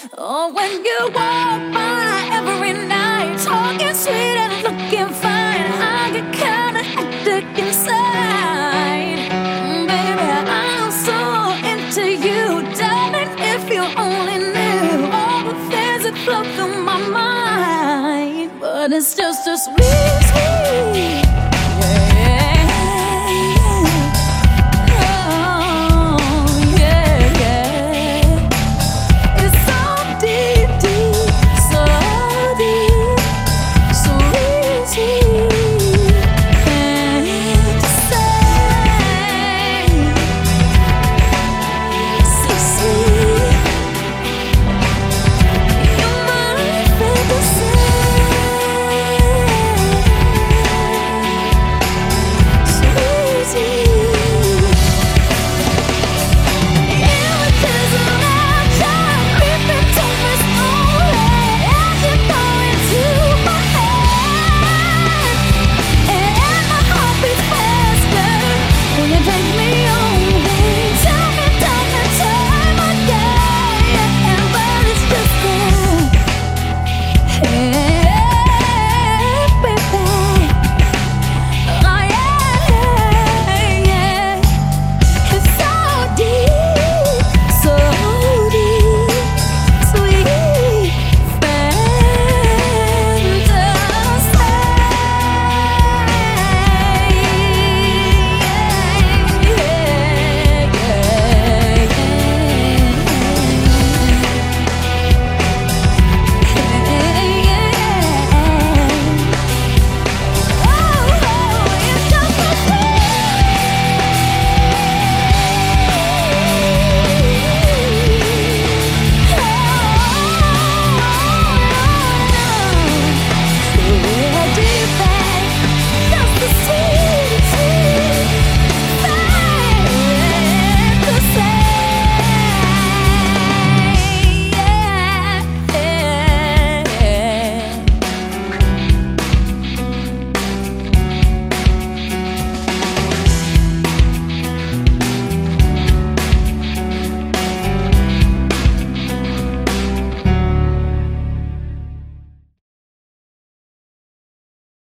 Oh, when you walk by every night, talking sweet and looking fine, I get kinda hectic inside. Baby, I'm so into you, darling. If you only knew all the things that flow through my mind, but it's just a sweet, sweet.